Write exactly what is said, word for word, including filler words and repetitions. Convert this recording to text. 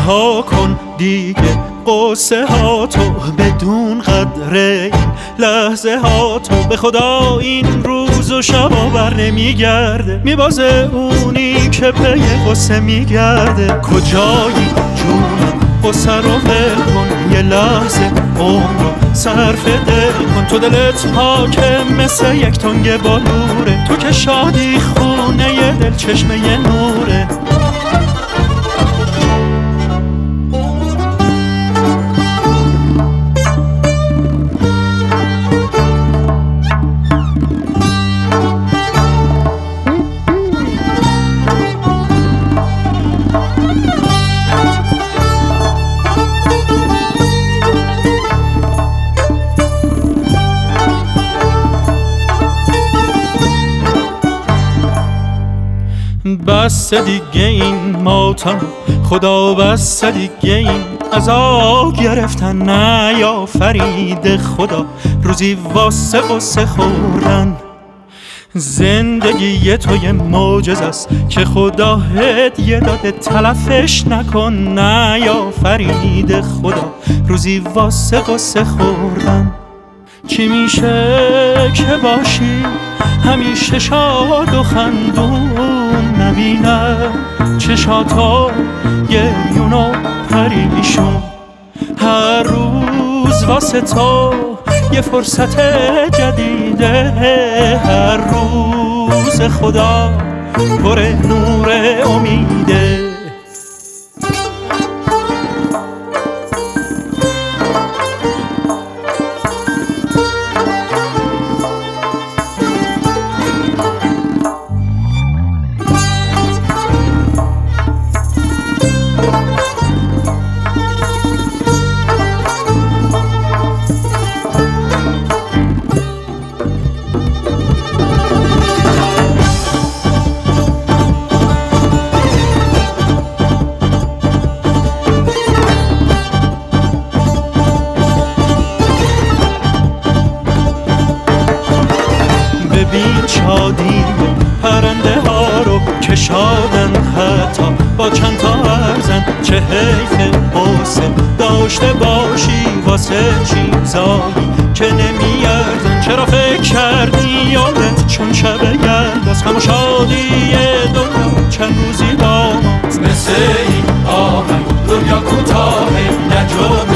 رها کن دیگه قصه ها تو، بدون قدر این لحظه ها تو. به خدا این روز و شبا بر نمیگرده، میبازه اونی که پی قصه میگرده. کجایی جونم قصه رو ول کن، یه لحظه عمر رو صرف دل کن. تو دلت پاکه مثل یک تنگ بالوره، تو که شادی خونه ی دل چشمه ی نوره. بس دیگه این ماتم خدا، بس دیگه این عذاب گرفتن. نیافرید خدا روزی واسه قصه خوردن. زندگی تو یه معجزه است که خدا هدیه داده، تلفش نکن. نیافرید خدا روزی واسه قصه خوردن. چی میشه که باشی همیشه شاد و خندون، نبینه چشاتا گریون و پریشون. هر روز واسه تو یه فرصت جدیده، هر روز خدا پر نور امیده. ببین شادی پرنده ها رو که شادن، حتی با چند تا ارزن. چه حیف قصه داشته باشی واسه چیزایی که نمیارزن. چرا فکر کردی یادت چون شب یلداست، غم و شادی دنیا چند روزی با ماست. مثل این آهنگ دنیا کوتاهه، نه جمعه